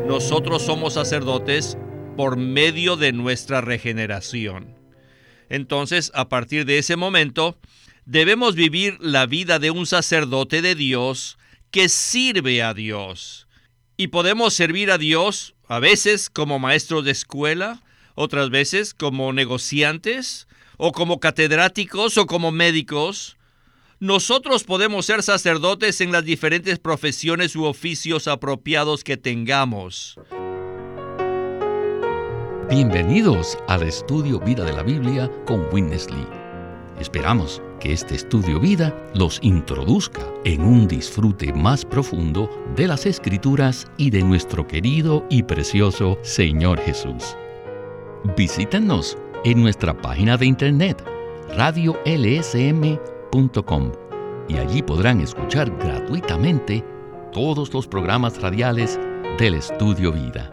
nosotros somos sacerdotes por medio de nuestra regeneración. Entonces, a partir de ese momento, debemos vivir la vida de un sacerdote de Dios que sirve a Dios. Y podemos servir a Dios a veces como maestros de escuela, otras veces como negociantes, o como catedráticos, o como médicos. Nosotros podemos ser sacerdotes en las diferentes profesiones u oficios apropiados que tengamos. Bienvenidos al Estudio Vida de la Biblia con Witness Lee. Esperamos que este Estudio Vida los introduzca en un disfrute más profundo de las Escrituras y de nuestro querido y precioso Señor Jesús. Visítenos en nuestra página de internet, radiolsm.com, y allí podrán escuchar gratuitamente todos los programas radiales del Estudio Vida.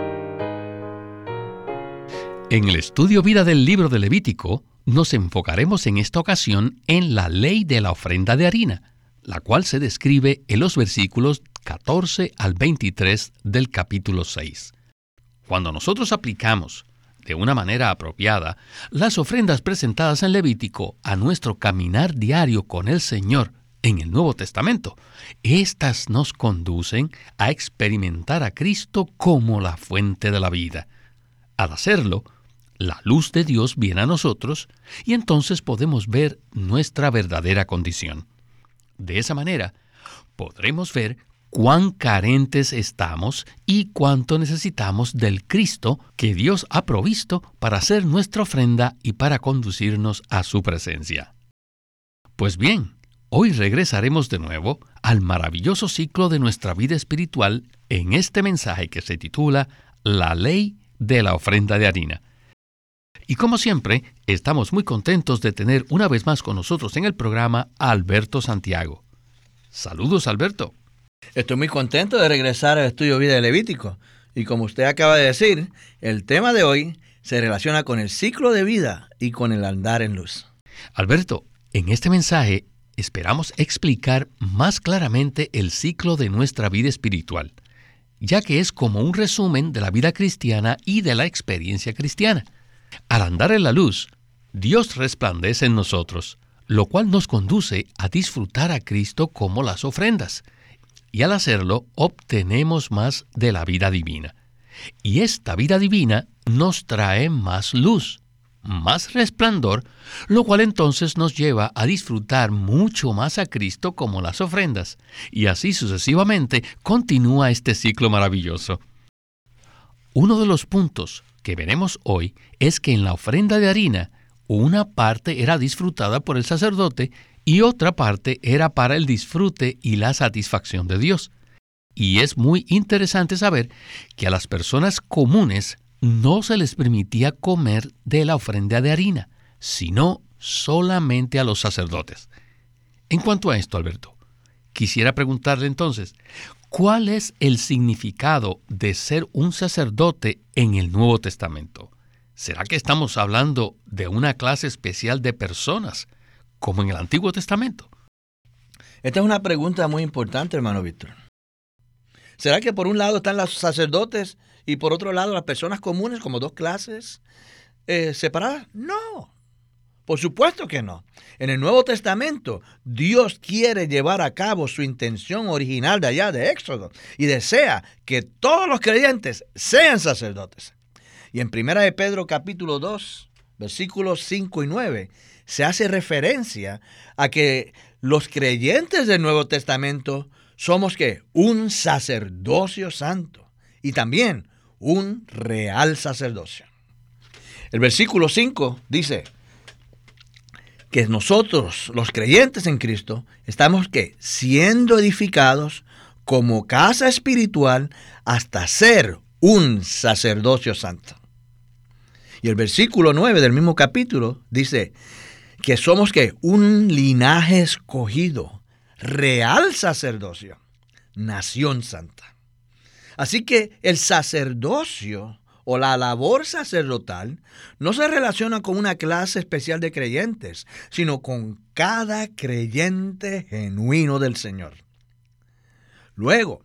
En el Estudio Vida del libro de Levítico, nos enfocaremos en esta ocasión en la ley de la ofrenda de harina, la cual se describe en los versículos 14 al 23 del capítulo 6. Cuando nosotros aplicamos de una manera apropiada las ofrendas presentadas en Levítico a nuestro caminar diario con el Señor en el Nuevo Testamento, éstas nos conducen a experimentar a Cristo como la fuente de la vida. Al hacerlo, la luz de Dios viene a nosotros y entonces podemos ver nuestra verdadera condición. De esa manera, podremos ver cuán carentes estamos y cuánto necesitamos del Cristo que Dios ha provisto para ser nuestra ofrenda y para conducirnos a su presencia. Pues bien, hoy regresaremos de nuevo al maravilloso ciclo de nuestra vida espiritual en este mensaje que se titula La Ley de la Ofrenda de Harina. Y como siempre, estamos muy contentos de tener una vez más con nosotros en el programa a Alberto Santiago. Saludos, Alberto. Estoy muy contento de regresar al Estudio Vida de Levítico. Y como usted acaba de decir, el tema de hoy se relaciona con el ciclo de vida y con el andar en luz. Alberto, en este mensaje esperamos explicar más claramente el ciclo de nuestra vida espiritual, ya que es como un resumen de la vida cristiana y de la experiencia cristiana. Al andar en la luz, Dios resplandece en nosotros, lo cual nos conduce a disfrutar a Cristo como las ofrendas. Y al hacerlo, obtenemos más de la vida divina. Y esta vida divina nos trae más luz, más resplandor, lo cual entonces nos lleva a disfrutar mucho más a Cristo como las ofrendas. Y así sucesivamente continúa este ciclo maravilloso. Uno de los puntos que veremos hoy es que en la ofrenda de harina, una parte era disfrutada por el sacerdote y otra parte era para el disfrute y la satisfacción de Dios. Y es muy interesante saber que a las personas comunes no se les permitía comer de la ofrenda de harina, sino solamente a los sacerdotes. En cuanto a esto, Alberto, quisiera preguntarle entonces, ¿cuál es el significado de ser un sacerdote en el Nuevo Testamento? ¿Será que estamos hablando de una clase especial de personas, como en el Antiguo Testamento? Esta es una pregunta muy importante, hermano Víctor. ¿Será que por un lado están los sacerdotes y por otro lado las personas comunes como dos clases separadas? No. Por supuesto que no. En el Nuevo Testamento, Dios quiere llevar a cabo su intención original de allá de Éxodo y desea que todos los creyentes sean sacerdotes. Y en 1 de Pedro capítulo 2, versículos 5 y 9, se hace referencia a que los creyentes del Nuevo Testamento somos ¿qué? Un sacerdocio santo y también un real sacerdocio. El versículo 5 dice que nosotros, los creyentes en Cristo, estamos ¿qué? Siendo edificados como casa espiritual hasta ser un sacerdocio santo. Y el versículo 9 del mismo capítulo dice que somos ¿qué? Un linaje escogido, real sacerdocio, nación santa. Así que el sacerdocio o la labor sacerdotal no se relaciona con una clase especial de creyentes, sino con cada creyente genuino del Señor. Luego,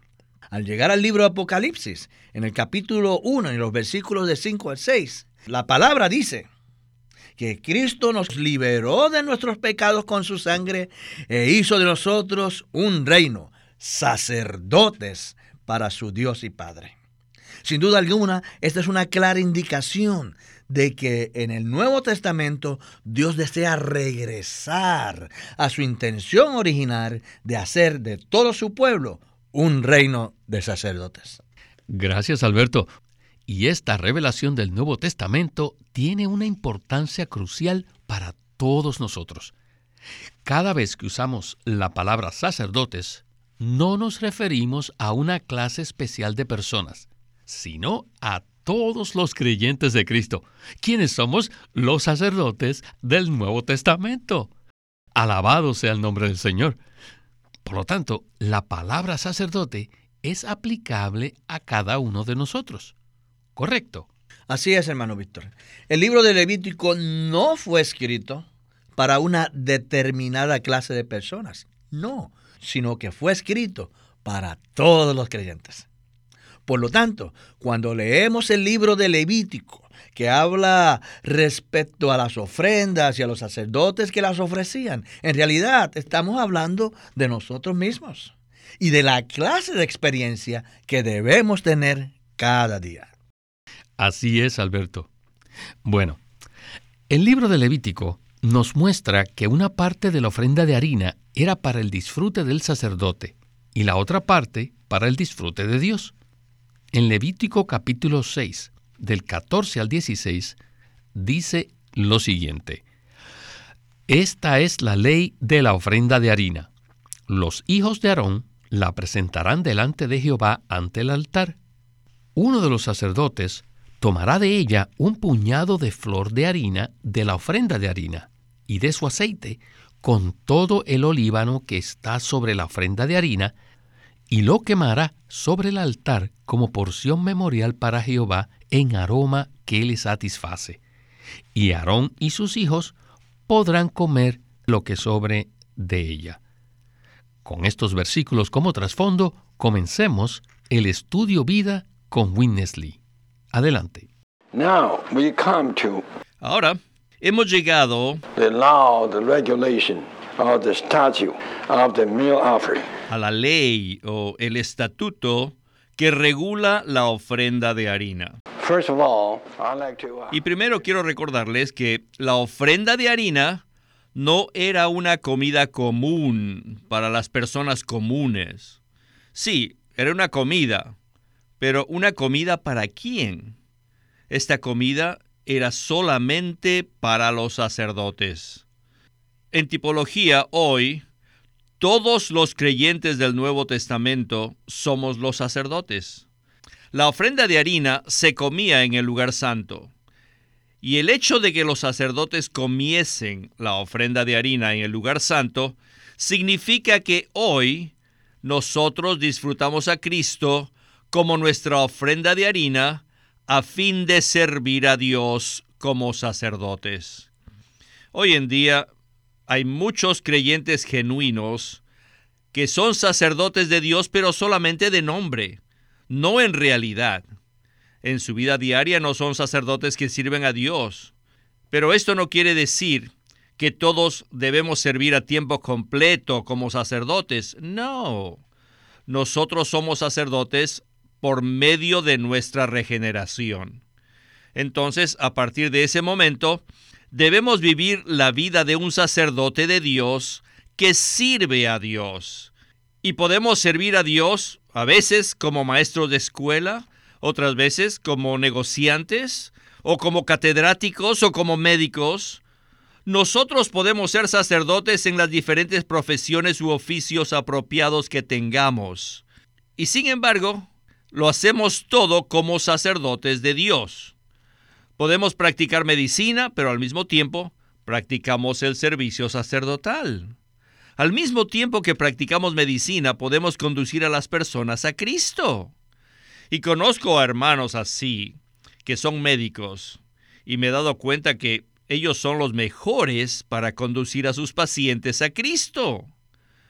Al llegar al libro de Apocalipsis, en el capítulo 1, en los versículos de 5 al 6, la palabra dice que Cristo nos liberó de nuestros pecados con su sangre e hizo de nosotros un reino, sacerdotes para su Dios y Padre. Sin duda alguna, esta es una clara indicación de que en el Nuevo Testamento Dios desea regresar a su intención original de hacer de todo su pueblo un reino de sacerdotes. Gracias, Alberto. Y esta revelación del Nuevo Testamento tiene una importancia crucial para todos nosotros. Cada vez que usamos la palabra sacerdotes, no nos referimos a una clase especial de personas, sino a todos los creyentes de Cristo, quienes somos los sacerdotes del Nuevo Testamento. Alabado sea el nombre del Señor. Por lo tanto, la palabra sacerdote es aplicable a cada uno de nosotros. ¿Correcto? Así es, hermano Víctor. El libro de Levítico no fue escrito para una determinada clase de personas. No, sino que fue escrito para todos los creyentes. Por lo tanto, cuando leemos el libro de Levítico, que habla respecto a las ofrendas y a los sacerdotes que las ofrecían, en realidad estamos hablando de nosotros mismos y de la clase de experiencia que debemos tener cada día. Así es, Alberto. Bueno, el libro de Levítico nos muestra que una parte de la ofrenda de harina era para el disfrute del sacerdote y la otra parte para el disfrute de Dios. En Levítico capítulo 6, del 14 al 16, dice lo siguiente: Esta es la ley de la ofrenda de harina. Los hijos de Aarón la presentarán delante de Jehová ante el altar. Uno de los sacerdotes tomará de ella un puñado de flor de harina de la ofrenda de harina y de su aceite con todo el olíbano que está sobre la ofrenda de harina, y lo quemará sobre el altar como porción memorial para Jehová en aroma que le satisface. Y Aarón y sus hijos podrán comer lo que sobre de ella. Con estos versículos como trasfondo, comencemos el estudio vida con Witness Lee. Adelante. Now we come to Ahora hemos llegado the law, the regulation of the statute of the meal offering. a la ley o el estatuto que regula la ofrenda de harina. First of all, I'd like to Y primero quiero recordarles que la ofrenda de harina no era una comida común para las personas comunes. Sí, era una comida, pero ¿una comida para quién? Esta comida era solamente para los sacerdotes. En tipología, hoy, todos los creyentes del Nuevo Testamento somos los sacerdotes. La ofrenda de harina se comía en el lugar santo. Y el hecho de que los sacerdotes comiesen la ofrenda de harina en el lugar santo significa que hoy nosotros disfrutamos a Cristo como nuestra ofrenda de harina a fin de servir a Dios como sacerdotes. Hoy en día hay muchos creyentes genuinos que son sacerdotes de Dios, pero solamente de nombre, no en realidad. En su vida diaria no son sacerdotes que sirven a Dios. Pero esto no quiere decir que todos debemos servir a tiempo completo como sacerdotes. No. Nosotros somos sacerdotes por medio de nuestra regeneración. Entonces, a partir de ese momento, debemos vivir la vida de un sacerdote de Dios que sirve a Dios. Y podemos servir a Dios a veces como maestros de escuela, otras veces como negociantes, o como catedráticos, o como médicos. Nosotros podemos ser sacerdotes en las diferentes profesiones u oficios apropiados que tengamos. Y sin embargo, lo hacemos todo como sacerdotes de Dios. Podemos practicar medicina, pero al mismo tiempo practicamos el servicio sacerdotal. Al mismo tiempo que practicamos medicina, podemos conducir a las personas a Cristo. Y conozco a hermanos así, que son médicos, y me he dado cuenta que ellos son los mejores para conducir a sus pacientes a Cristo.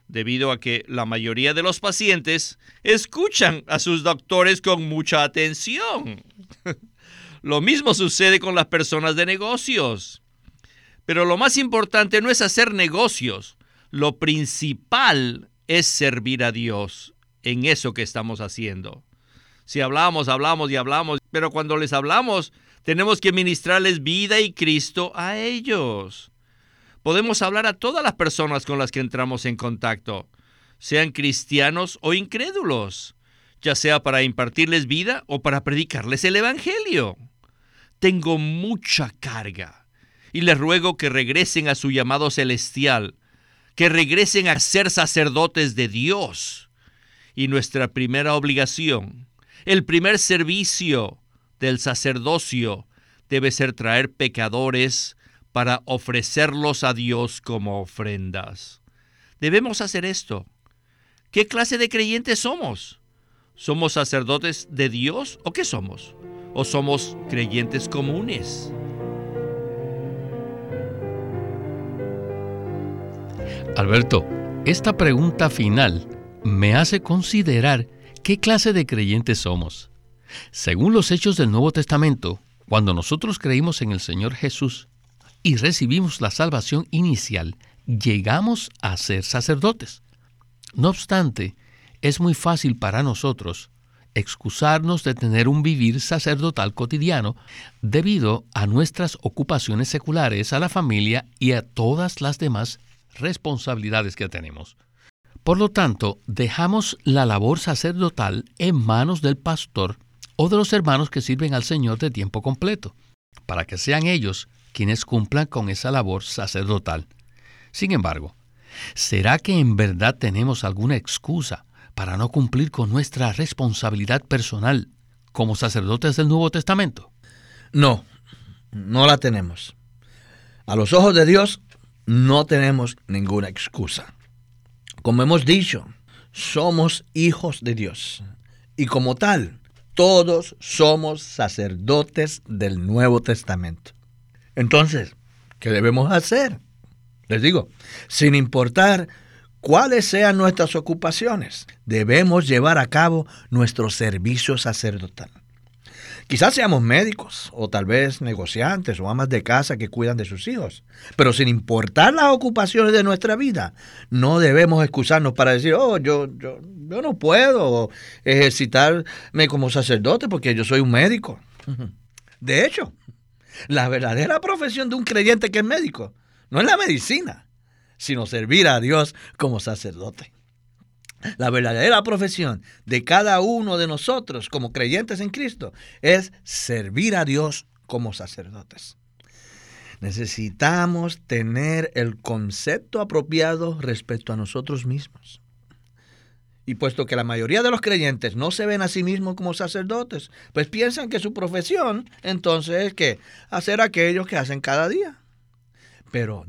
debido a que la mayoría de los pacientes escuchan a sus doctores con mucha atención. Lo mismo sucede con las personas de negocios. Pero lo más importante no es hacer negocios. Lo principal es servir a Dios en eso que estamos haciendo. Si hablamos, pero cuando les hablamos, tenemos que ministrarles vida y Cristo a ellos. Podemos hablar a todas las personas con las que entramos en contacto, sean cristianos o incrédulos, ya sea para impartirles vida o para predicarles el Evangelio. Tengo mucha carga y les ruego que regresen a su llamado celestial, que regresen a ser sacerdotes de Dios. Y nuestra primera obligación, el primer servicio del sacerdocio, debe ser traer pecadores para ofrecerlos a Dios como ofrendas. Debemos hacer esto. ¿Qué clase de creyentes somos? ¿Somos sacerdotes de Dios o qué somos? ¿O somos creyentes comunes? Alberto, esta pregunta final me hace considerar qué clase de creyentes somos. Según los hechos del Nuevo Testamento, cuando nosotros creímos en el Señor Jesús y recibimos la salvación inicial, llegamos a ser sacerdotes. No obstante, es muy fácil para nosotros excusarnos de tener un vivir sacerdotal cotidiano debido a nuestras ocupaciones seculares, a la familia y a todas las demás responsabilidades que tenemos. Por lo tanto, dejamos la labor sacerdotal en manos del pastor o de los hermanos que sirven al Señor de tiempo completo, para que sean ellos quienes cumplan con esa labor sacerdotal. Sin embargo, ¿será que en verdad tenemos alguna excusa para no cumplir con nuestra responsabilidad personal como sacerdotes del Nuevo Testamento? No, no la tenemos. A los ojos de Dios no tenemos ninguna excusa. Como hemos dicho, somos hijos de Dios y como tal, todos somos sacerdotes del Nuevo Testamento. Entonces, ¿qué debemos hacer? Les digo, sin importar cuáles sean nuestras ocupaciones, debemos llevar a cabo nuestro servicio sacerdotal. Quizás seamos médicos, o tal vez negociantes, o amas de casa que cuidan de sus hijos. Pero sin importar las ocupaciones de nuestra vida, no debemos excusarnos para decir, yo no puedo ejercitarme como sacerdote porque yo soy un médico. De hecho, la verdadera profesión de un creyente que es médico no es la medicina, sino servir a Dios como sacerdote. La verdadera profesión de cada uno de nosotros como creyentes en Cristo es servir a Dios como sacerdotes. Necesitamos tener el concepto apropiado respecto a nosotros mismos. Y puesto que la mayoría de los creyentes no se ven a sí mismos como sacerdotes, pues piensan que su profesión entonces es que hacer aquello que hacen cada día. Pero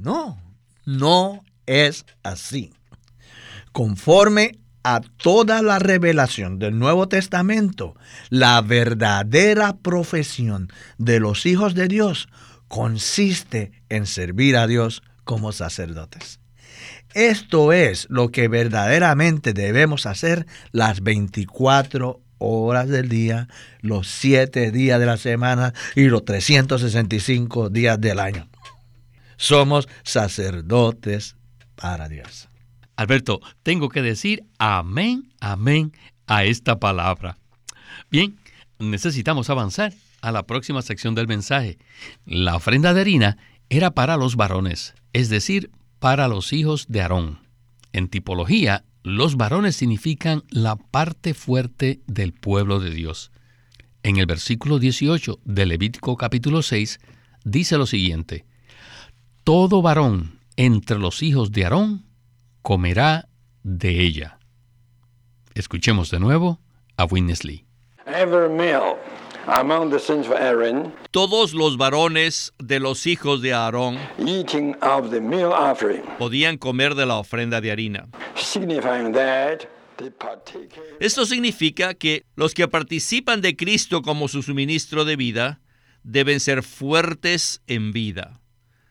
no es así. Conforme a toda la revelación del Nuevo Testamento, la verdadera profesión de los hijos de Dios consiste en servir a Dios como sacerdotes. Esto es lo que verdaderamente debemos hacer las 24 horas del día, los 7 días de la semana y los 365 días del año. Somos sacerdotes para Dios. Alberto, tengo que decir amén, amén a esta palabra. Bien, necesitamos avanzar a la próxima sección del mensaje. La ofrenda de harina era para los varones, es decir, para los hijos de Aarón. En tipología, los varones significan la parte fuerte del pueblo de Dios. En el versículo 18 de Levítico capítulo 6, dice lo siguiente: todo varón entre los hijos de Aarón comerá de ella. Escuchemos de nuevo a Witness Lee. Every male among the sons of Aaron, Todos los varones de los hijos de Aarón eating of the meal offering, podían comer de la ofrenda de harina. signifying that they partake. Esto significa que los que participan de Cristo como su suministro de vida deben ser fuertes en vida.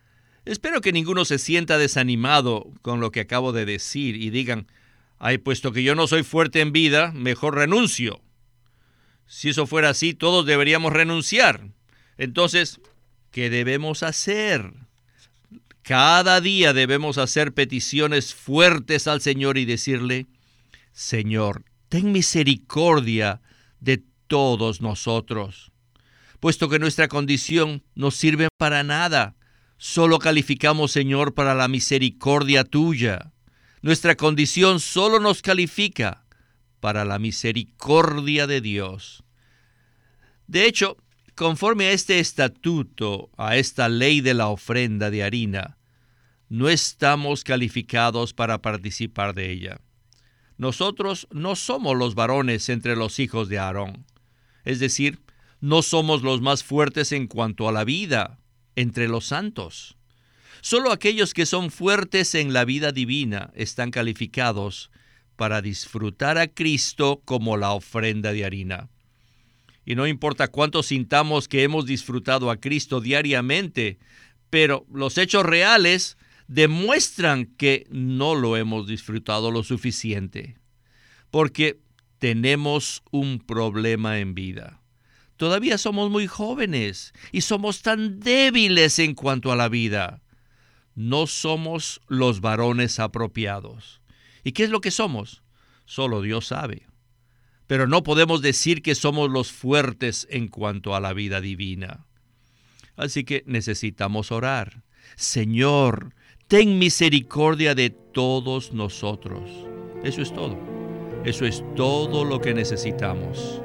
Espero que ninguno se sienta desanimado con lo que acabo de decir y digan, ay, puesto que yo no soy fuerte en vida, mejor renuncio. Si eso fuera así, todos deberíamos renunciar. Entonces, ¿qué debemos hacer? Cada día debemos hacer peticiones fuertes al Señor y decirle, Señor, ten misericordia de todos nosotros, puesto que nuestra condición no sirve para nada. Solo calificamos, Señor, para la misericordia tuya. Nuestra condición solo nos califica para la misericordia de Dios. De hecho, conforme a este estatuto, a esta ley de la ofrenda de harina, no estamos calificados para participar de ella. Nosotros no somos los varones entre los hijos de Aarón. Es decir, no somos los más fuertes en cuanto a la vida entre los santos. Solo aquellos que son fuertes en la vida divina están calificados para disfrutar a Cristo como la ofrenda de harina. Y no importa cuánto sintamos que hemos disfrutado a Cristo diariamente, pero los hechos reales demuestran que no lo hemos disfrutado lo suficiente, porque tenemos un problema en vida. Todavía somos muy jóvenes y somos tan débiles en cuanto a la vida. No somos los varones apropiados. ¿Y qué es lo que somos? Solo Dios sabe. Pero no podemos decir que somos los fuertes en cuanto a la vida divina. Así que necesitamos orar. Señor, ten misericordia de todos nosotros. Eso es todo. Eso es todo lo que necesitamos.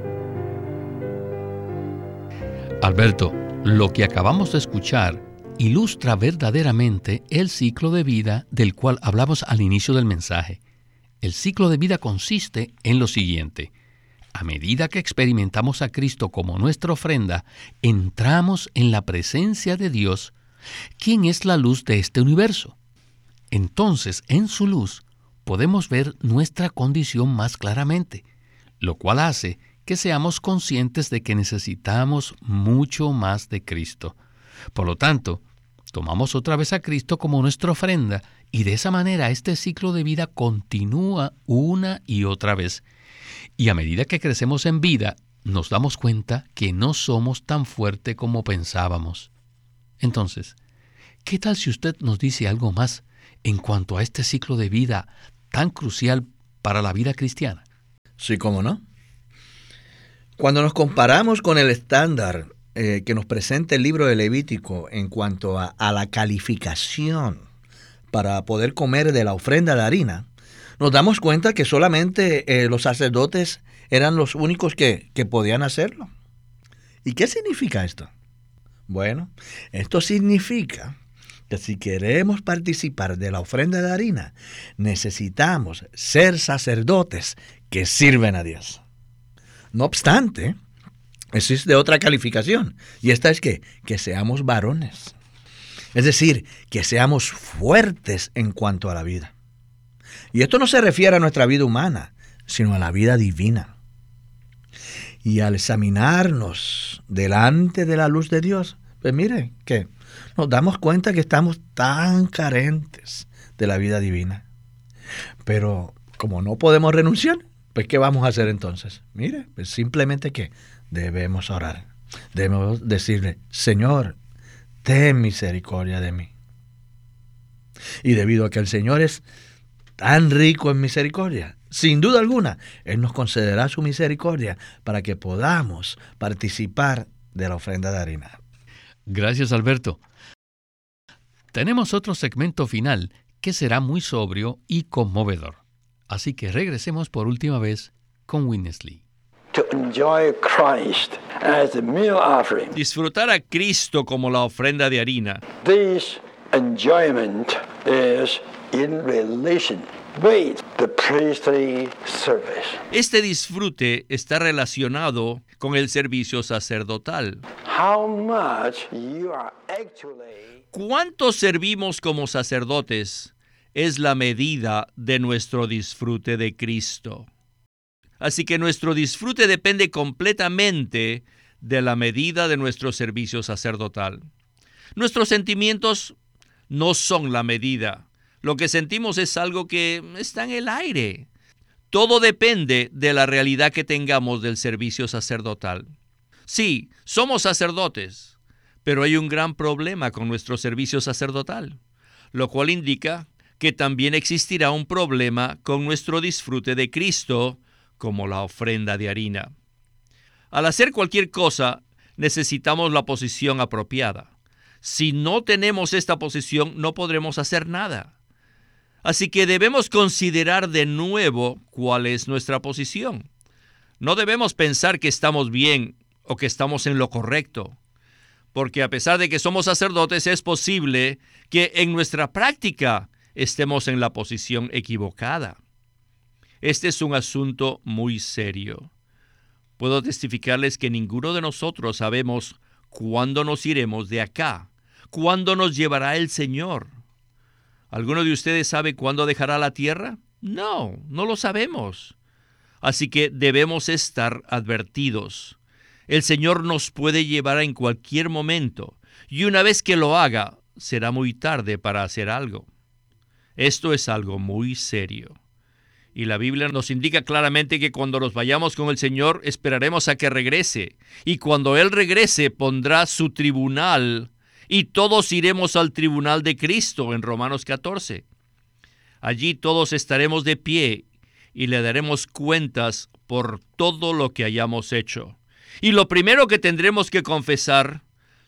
Alberto, lo que acabamos de escuchar ilustra verdaderamente el ciclo de vida del cual hablamos al inicio del mensaje. El ciclo de vida consiste en lo siguiente. A medida que experimentamos a Cristo como nuestra ofrenda, entramos en la presencia de Dios, quien es la luz de este universo. Entonces, en su luz, podemos ver nuestra condición más claramente, lo cual hace que seamos conscientes de que necesitamos mucho más de Cristo. Por lo tanto, tomamos otra vez a Cristo como nuestra ofrenda y de esa manera este ciclo de vida continúa una y otra vez. Y a medida que crecemos en vida, nos damos cuenta que no somos tan fuertes como pensábamos. Entonces, ¿qué tal si usted nos dice algo más en cuanto a este ciclo de vida tan crucial para la vida cristiana? Sí, cómo no. Cuando nos comparamos con el estándar que nos presenta el libro de Levítico en cuanto a la calificación para poder comer de la ofrenda de harina, nos damos cuenta que solamente los sacerdotes eran los únicos que podían hacerlo. ¿Y qué significa esto? Bueno, esto significa que si queremos participar de la ofrenda de harina, necesitamos ser sacerdotes que sirven a Dios. No obstante, existe otra calificación, y esta es que seamos varones. Es decir, que seamos fuertes en cuanto a la vida. Y esto no se refiere a nuestra vida humana, sino a la vida divina. Y al examinarnos delante de la luz de Dios, pues mire que nos damos cuenta que estamos tan carentes de la vida divina. Pero como no podemos renunciar, pues ¿qué vamos a hacer entonces? Mire, pues simplemente que debemos orar. Debemos decirle, Señor, ten misericordia de mí. Y debido a que el Señor es tan rico en misericordia, sin duda alguna, Él nos concederá su misericordia para que podamos participar de la ofrenda de harina. Gracias, Alberto. Tenemos otro segmento final que será muy sobrio y conmovedor. Así que regresemos por última vez con Witness Lee. To enjoy Christ as the meal offering. Disfrutar a Cristo como la ofrenda de harina. This enjoyment is in relation with the priestly service. Este disfrute está relacionado con el servicio sacerdotal. How much you are actually ¿Cuánto servimos como sacerdotes? Es la medida de nuestro disfrute de Cristo. Así que nuestro disfrute depende completamente de la medida de nuestro servicio sacerdotal. Nuestros sentimientos no son la medida. Lo que sentimos es algo que está en el aire. Todo depende de la realidad que tengamos del servicio sacerdotal. Sí, somos sacerdotes, pero hay un gran problema con nuestro servicio sacerdotal, lo cual indica que también existirá un problema con nuestro disfrute de Cristo como la ofrenda de harina. Al hacer cualquier cosa, necesitamos la posición apropiada. Si no tenemos esta posición, no podremos hacer nada. Así que debemos considerar de nuevo cuál es nuestra posición. No debemos pensar que estamos bien o que estamos en lo correcto, porque a pesar de que somos sacerdotes, es posible que en nuestra práctica estemos en la posición equivocada. Este es un asunto muy serio. Puedo testificarles que ninguno de nosotros sabemos cuándo nos iremos de acá, cuándo nos llevará el Señor. ¿Alguno de ustedes sabe cuándo dejará la tierra? No, no lo sabemos. Así que debemos estar advertidos. El Señor nos puede llevar en cualquier momento, y una vez que lo haga, será muy tarde para hacer algo. Esto es algo muy serio. Y la Biblia nos indica claramente que cuando nos vayamos con el Señor, esperaremos a que regrese. Y cuando Él regrese, pondrá su tribunal, y todos iremos al tribunal de Cristo en Romanos 14. Allí todos estaremos de pie y le daremos cuentas por todo lo que hayamos hecho. Y lo primero que tendremos que confesar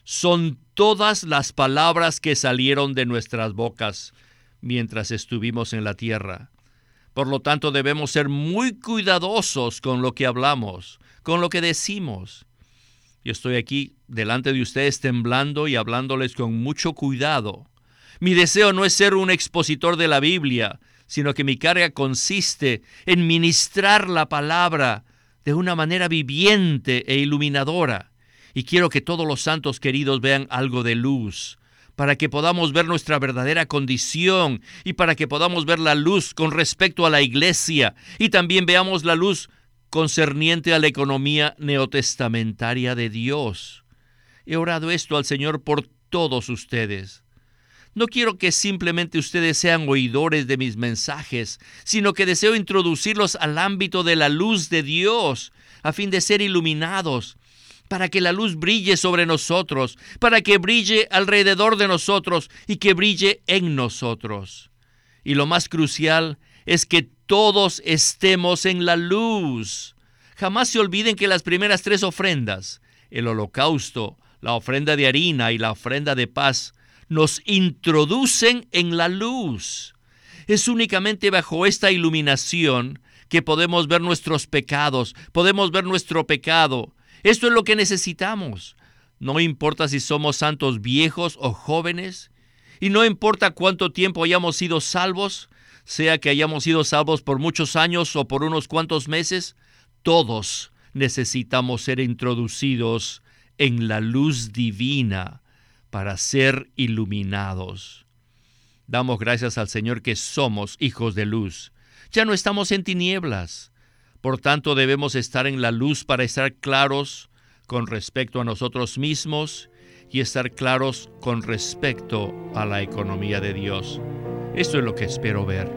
son todas las palabras que salieron de nuestras bocas mientras estuvimos en la tierra. Por lo tanto, debemos ser muy cuidadosos con lo que hablamos, con lo que decimos. Yo estoy aquí delante de ustedes temblando y hablándoles con mucho cuidado. Mi deseo no es ser un expositor de la Biblia, sino que mi carga consiste en ministrar la palabra de una manera viviente e iluminadora. Y quiero que todos los santos queridos vean algo de luz, para que podamos ver nuestra verdadera condición y para que podamos ver la luz con respecto a la iglesia y también veamos la luz concerniente a la economía neotestamentaria de Dios. He orado esto al Señor por todos ustedes. No quiero que simplemente ustedes sean oidores de mis mensajes, sino que deseo introducirlos al ámbito de la luz de Dios, a fin de ser iluminados, para que la luz brille sobre nosotros, para que brille alrededor de nosotros y que brille en nosotros. Y lo más crucial es que todos estemos en la luz. Jamás se olviden que las primeras 3 ofrendas, el holocausto, la ofrenda de harina y la ofrenda de paz, nos introducen en la luz. Es únicamente bajo esta iluminación que podemos ver nuestros pecados, podemos ver nuestro pecado. Esto es lo que necesitamos. No importa si somos santos viejos o jóvenes, y no importa cuánto tiempo hayamos sido salvos, sea que hayamos sido salvos por muchos años o por unos cuantos meses, todos necesitamos ser introducidos en la luz divina para ser iluminados. Damos gracias al Señor que somos hijos de luz. Ya no estamos en tinieblas. Por tanto, debemos estar en la luz para estar claros con respecto a nosotros mismos y estar claros con respecto a la economía de Dios. Esto es lo que espero ver.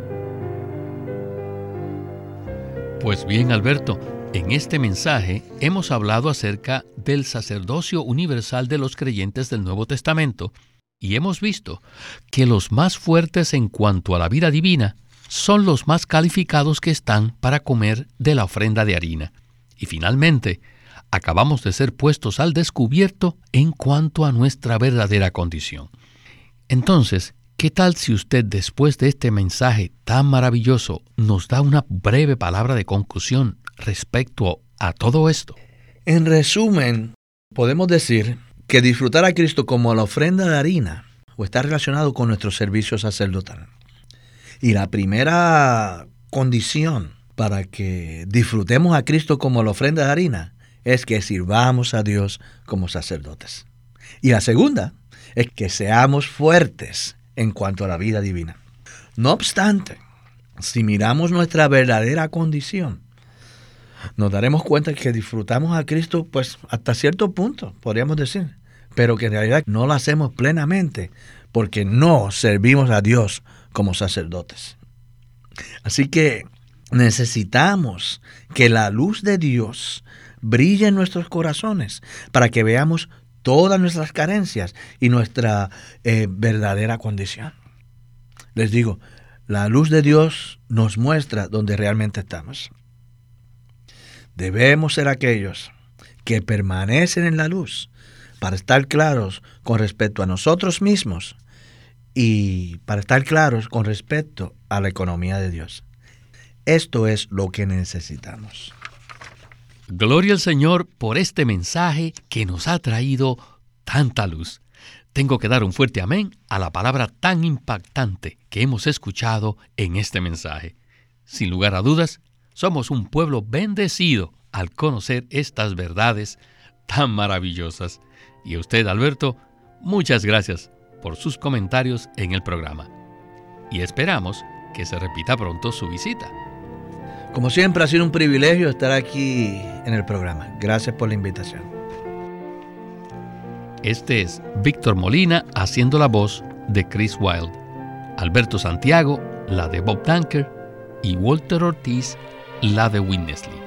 Pues bien, Alberto, en este mensaje hemos hablado acerca del sacerdocio universal de los creyentes del Nuevo Testamento y hemos visto que los más fuertes en cuanto a la vida divina son los más calificados que están para comer de la ofrenda de harina. Y finalmente, acabamos de ser puestos al descubierto en cuanto a nuestra verdadera condición. Entonces, ¿qué tal si usted después de este mensaje tan maravilloso nos da una breve palabra de conclusión respecto a todo esto? En resumen, podemos decir que disfrutar a Cristo como la ofrenda de harina o está relacionado con nuestro servicio sacerdotal. Y la primera condición para que disfrutemos a Cristo como la ofrenda de harina es que sirvamos a Dios como sacerdotes. Y la segunda es que seamos fuertes en cuanto a la vida divina. No obstante, si miramos nuestra verdadera condición, nos daremos cuenta que disfrutamos a Cristo pues hasta cierto punto, podríamos decir, pero que en realidad no lo hacemos plenamente, porque no servimos a Dios como sacerdotes. Así que necesitamos que la luz de Dios brille en nuestros corazones para que veamos todas nuestras carencias y nuestra verdadera condición. Les digo, la luz de Dios nos muestra dónde realmente estamos. Debemos ser aquellos que permanecen en la luz para estar claros con respecto a nosotros mismos y para estar claros con respecto a la economía de Dios. Esto es lo que necesitamos. Gloria al Señor por este mensaje que nos ha traído tanta luz. Tengo que dar un fuerte amén a la palabra tan impactante que hemos escuchado en este mensaje. Sin lugar a dudas, somos un pueblo bendecido al conocer estas verdades tan maravillosas. Y a usted, Alberto, muchas gracias por sus comentarios en el programa. Y esperamos que se repita pronto su visita. Como siempre, ha sido un privilegio estar aquí en el programa. Gracias por la invitación. Este es Víctor Molina haciendo la voz de Chris Wilde, Alberto Santiago, la de Bob Danker, y Walter Ortiz, la de Witness Lee.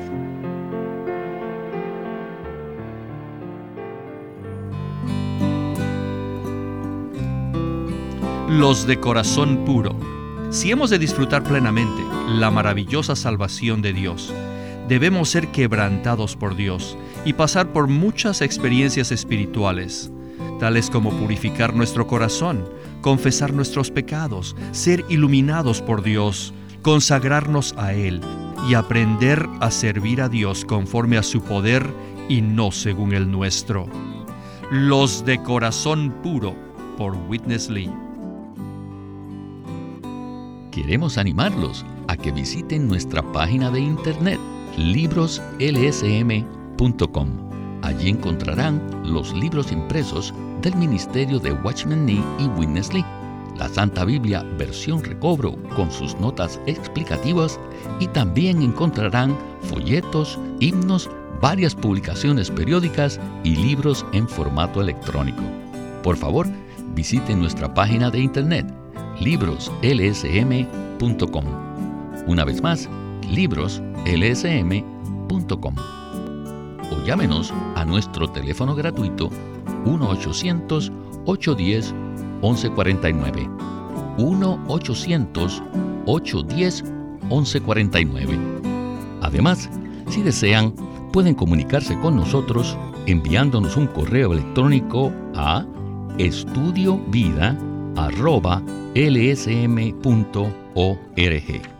Los de corazón puro. Si hemos de disfrutar plenamente la maravillosa salvación de Dios, debemos ser quebrantados por Dios y pasar por muchas experiencias espirituales, tales como purificar nuestro corazón, confesar nuestros pecados, ser iluminados por Dios, consagrarnos a Él y aprender a servir a Dios conforme a su poder y no según el nuestro. Los de corazón puro, por Witness Lee. Queremos animarlos a que visiten nuestra página de internet libroslsm.com. Allí encontrarán los libros impresos del ministerio de Watchman Nee y Witness Lee, la Santa Biblia versión recobro con sus notas explicativas, y también encontrarán folletos, himnos, varias publicaciones periódicas y libros en formato electrónico. Por favor, visiten nuestra página de internet libroslsm.com. Una vez más, libroslsm.com. O llámenos a nuestro teléfono gratuito 1-800-810-1149. 1-800-810-1149. Además, si desean, pueden comunicarse con nosotros enviándonos un correo electrónico a estudiovida@lsm.org.